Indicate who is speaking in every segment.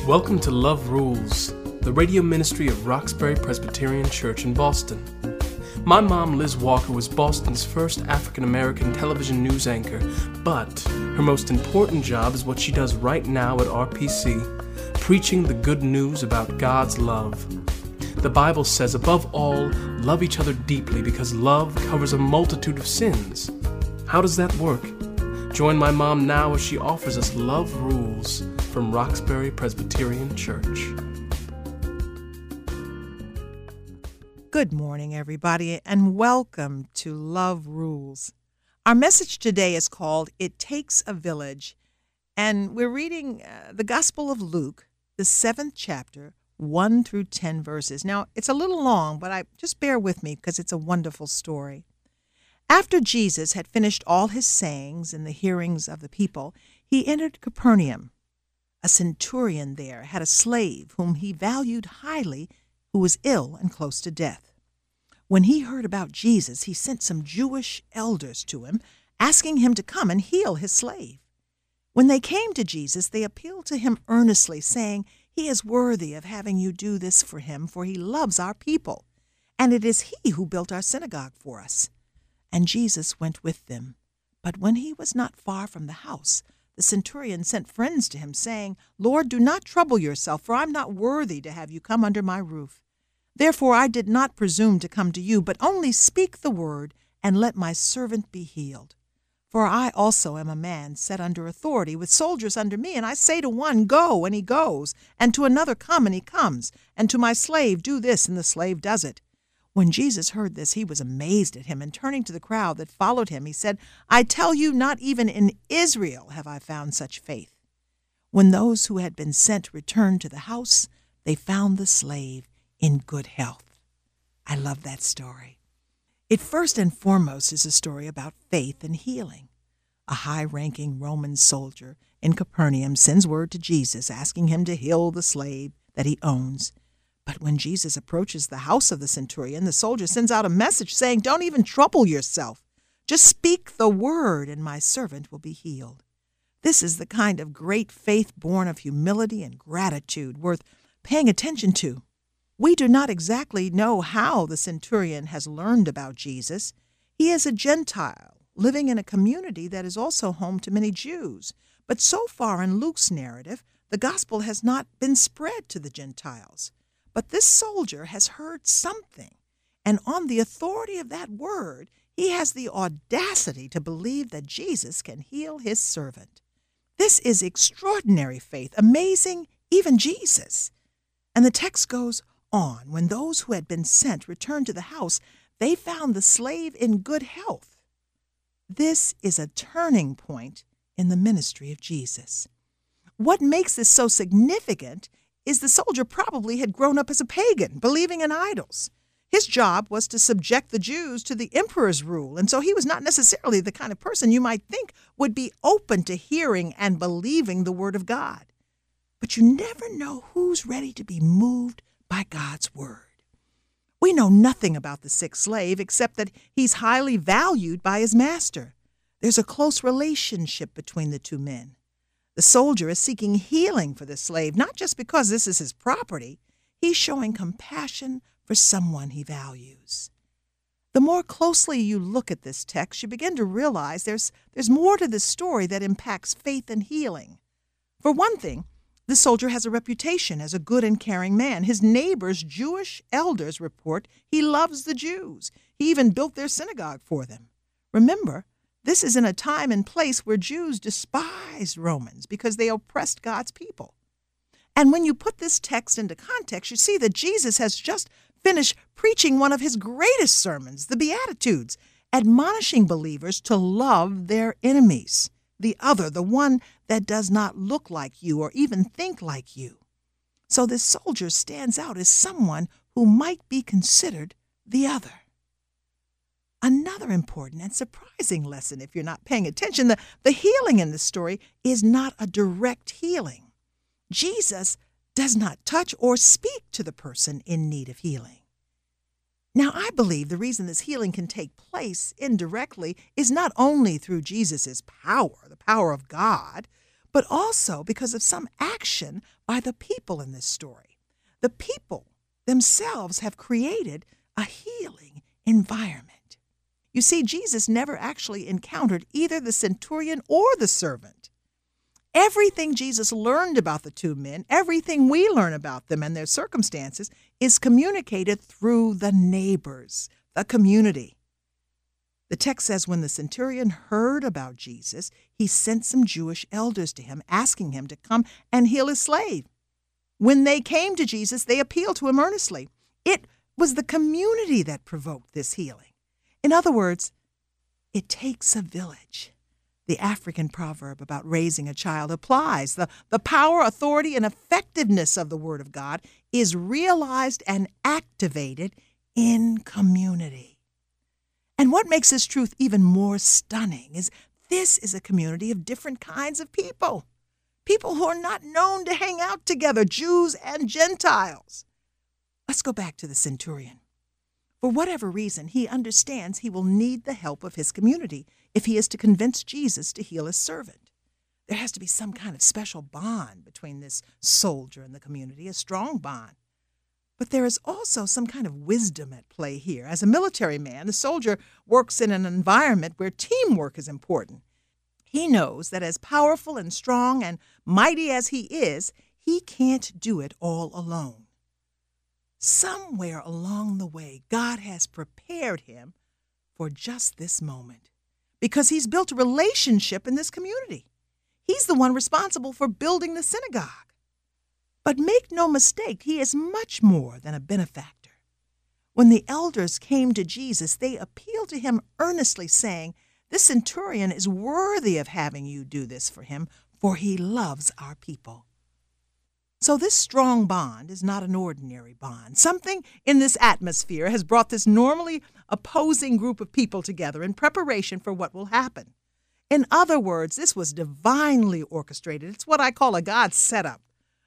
Speaker 1: Welcome to Love Rules, the radio ministry of Roxbury Presbyterian Church in Boston. My mom, Liz Walker, was Boston's first African-American television news anchor, but her most important job is what she does right now at RPC, preaching the good news about God's love. The Bible says, above all, love each other deeply because love covers a multitude of sins. How does that work? Join my mom now as she offers us Love Rules from Roxbury Presbyterian Church.
Speaker 2: Good morning, everybody, and welcome to Love Rules. Our message today is called It Takes a Village, and we're reading the Gospel of Luke, the 7th chapter, 1 through 10 verses. Now, it's a little long, but just bear with me because it's a wonderful story. After Jesus had finished all his sayings in the hearings of the people, he entered Capernaum. A centurion there had a slave whom he valued highly, who was ill and close to death. When he heard about Jesus, he sent some Jewish elders to him, asking him to come and heal his slave. When they came to Jesus, they appealed to him earnestly, saying, "He is worthy of having you do this for him, for he loves our people, and it is he who built our synagogue for us." And Jesus went with them. But when he was not far from the house, the centurion sent friends to him, saying, "Lord, do not trouble yourself, for I am not worthy to have you come under my roof. Therefore I did not presume to come to you, but only speak the word, and let my servant be healed. For I also am a man set under authority, with soldiers under me, and I say to one, 'Go,' and he goes, and to another, 'Come,' and he comes, and to my slave, 'Do this,' and the slave does it." When Jesus heard this, he was amazed at him, and turning to the crowd that followed him, he said, "I tell you, not even in Israel have I found such faith." When those who had been sent returned to the house, they found the slave in good health. I love that story. It first and foremost is a story about faith and healing. A high-ranking Roman soldier in Capernaum sends word to Jesus asking him to heal the slave that he owns. But when Jesus approaches the house of the centurion, the soldier sends out a message saying, "Don't even trouble yourself. Just speak the word and my servant will be healed." This is the kind of great faith born of humility and gratitude worth paying attention to. We do not exactly know how the centurion has learned about Jesus. He is a Gentile living in a community that is also home to many Jews. But so far in Luke's narrative, the gospel has not been spread to the Gentiles. But this soldier has heard something, and on the authority of that word, he has the audacity to believe that Jesus can heal his servant. This is extraordinary faith, amazing even Jesus. And the text goes on. When those who had been sent returned to the house, they found the slave in good health. This is a turning point in the ministry of Jesus. What makes this so significant is the soldier probably had grown up as a pagan, believing in idols. His job was to subject the Jews to the emperor's rule, and so he was not necessarily the kind of person you might think would be open to hearing and believing the word of God. But you never know who's ready to be moved by God's word. We know nothing about the sick slave except that he's highly valued by his master. There's a close relationship between the two men. The soldier is seeking healing for the slave, not just because this is his property. He's showing compassion for someone he values. The more closely you look at this text, you begin to realize there's more to this story that impacts faith and healing. For one thing, the soldier has a reputation as a good and caring man. His neighbors, Jewish elders, report he loves the Jews. He even built their synagogue for them. Remember, this is in a time and place where Jews despised Romans because they oppressed God's people. And when you put this text into context, you see that Jesus has just finished preaching one of his greatest sermons, the Beatitudes, admonishing believers to love their enemies, the other, the one that does not look like you or even think like you. So this soldier stands out as someone who might be considered the other. Another important and surprising lesson, if you're not paying attention, the healing in this story is not a direct healing. Jesus does not touch or speak to the person in need of healing. Now, I believe the reason this healing can take place indirectly is not only through Jesus' power, the power of God, but also because of some action by the people in this story. The people themselves have created a healing environment. You see, Jesus never actually encountered either the centurion or the servant. Everything Jesus learned about the two men, everything we learn about them and their circumstances, is communicated through the neighbors, the community. The text says when the centurion heard about Jesus, he sent some Jewish elders to him, asking him to come and heal his slave. When they came to Jesus, they appealed to him earnestly. It was the community that provoked this healing. In other words, it takes a village. The African proverb about raising a child applies. The power, authority, and effectiveness of the Word of God is realized and activated in community. And what makes this truth even more stunning is this is a community of different kinds of people. People who are not known to hang out together, Jews and Gentiles. Let's go back to the centurion. For whatever reason, he understands he will need the help of his community if he is to convince Jesus to heal his servant. There has to be some kind of special bond between this soldier and the community, a strong bond. But there is also some kind of wisdom at play here. As a military man, the soldier works in an environment where teamwork is important. He knows that as powerful and strong and mighty as he is, he can't do it all alone. Somewhere along the way, God has prepared him for just this moment because he's built a relationship in this community. He's the one responsible for building the synagogue. But make no mistake, he is much more than a benefactor. When the elders came to Jesus, they appealed to him earnestly, saying, "This centurion is worthy of having you do this for him, for he loves our people." So this strong bond is not an ordinary bond. Something in this atmosphere has brought this normally opposing group of people together in preparation for what will happen. In other words, this was divinely orchestrated. It's what I call a God setup.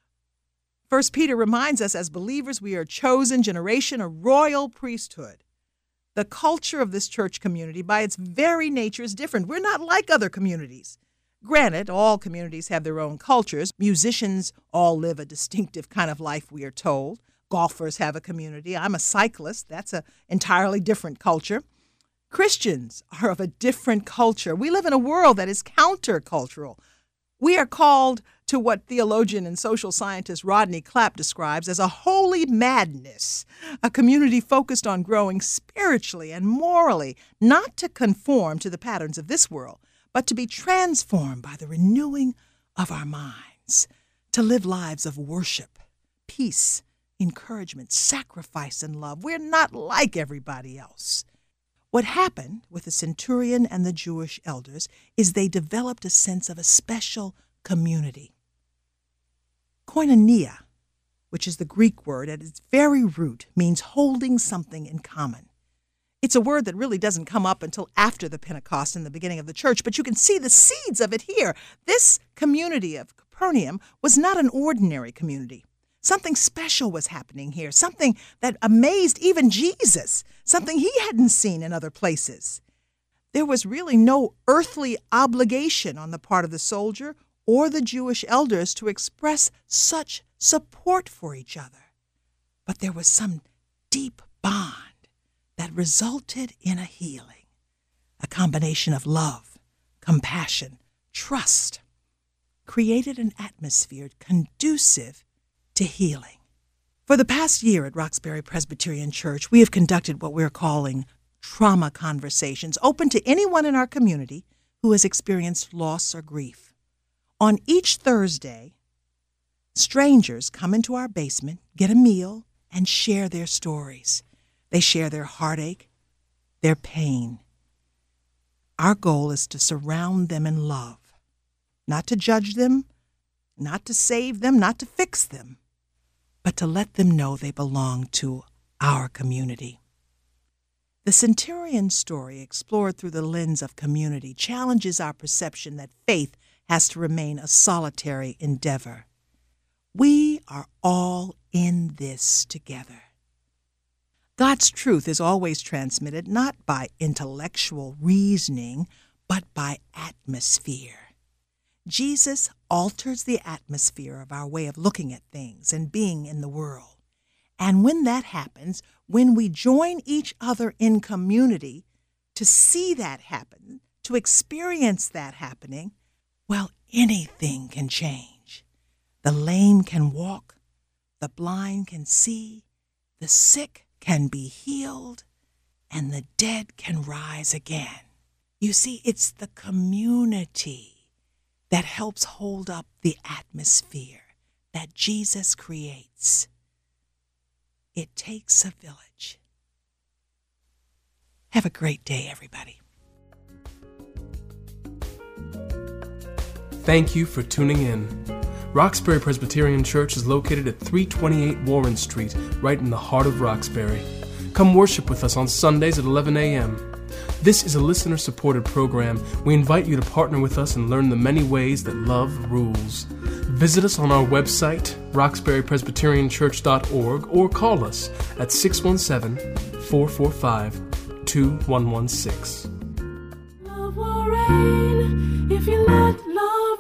Speaker 2: 1 Peter reminds us as believers we are a chosen generation, a royal priesthood. The culture of this church community, by its very nature, is different. We're not like other communities. Granted, all communities have their own cultures. Musicians all live a distinctive kind of life, we are told. Golfers have a community. I'm a cyclist. That's an entirely different culture. Christians are of a different culture. We live in a world that is countercultural. We are called to what theologian and social scientist Rodney Clapp describes as a holy madness, a community focused on growing spiritually and morally, not to conform to the patterns of this world, but to be transformed by the renewing of our minds, to live lives of worship, peace, encouragement, sacrifice, and love. We're not like everybody else. What happened with the centurion and the Jewish elders is they developed a sense of a special community. Koinonia, which is the Greek word at its very root, means holding something in common. It's a word that really doesn't come up until after the Pentecost in the beginning of the church, but you can see the seeds of it here. This community of Capernaum was not an ordinary community. Something special was happening here, something that amazed even Jesus, something he hadn't seen in other places. There was really no earthly obligation on the part of the soldier or the Jewish elders to express such support for each other. But there was some deep bond that resulted in a healing, a combination of love, compassion, trust, created an atmosphere conducive to healing. For the past year at Roxbury Presbyterian Church, we have conducted what we're calling trauma conversations, open to anyone in our community who has experienced loss or grief. On each Thursday, strangers come into our basement, get a meal, and share their stories. They share their heartache, their pain. Our goal is to surround them in love, not to judge them, not to save them, not to fix them, but to let them know they belong to our community. The centurion story, explored through the lens of community, challenges our perception that faith has to remain a solitary endeavor. We are all in this together. God's truth is always transmitted not by intellectual reasoning, but by atmosphere. Jesus alters the atmosphere of our way of looking at things and being in the world. And when that happens, when we join each other in community to see that happen, to experience that happening, well, anything can change. The lame can walk, the blind can see, the sick can be healed, and the dead can rise again. You see, it's the community that helps hold up the atmosphere that Jesus creates. It takes a village. Have a great day, everybody.
Speaker 1: Thank you for tuning in. Roxbury Presbyterian Church is located at 328 Warren Street, right in the heart of Roxbury. Come worship with us on Sundays at 11 a.m. This is a listener-supported program. We invite you to partner with us and learn the many ways that love rules. Visit us on our website, roxburypresbyterianchurch.org, or call us at 617-445-2116.
Speaker 3: Love will reign if you let love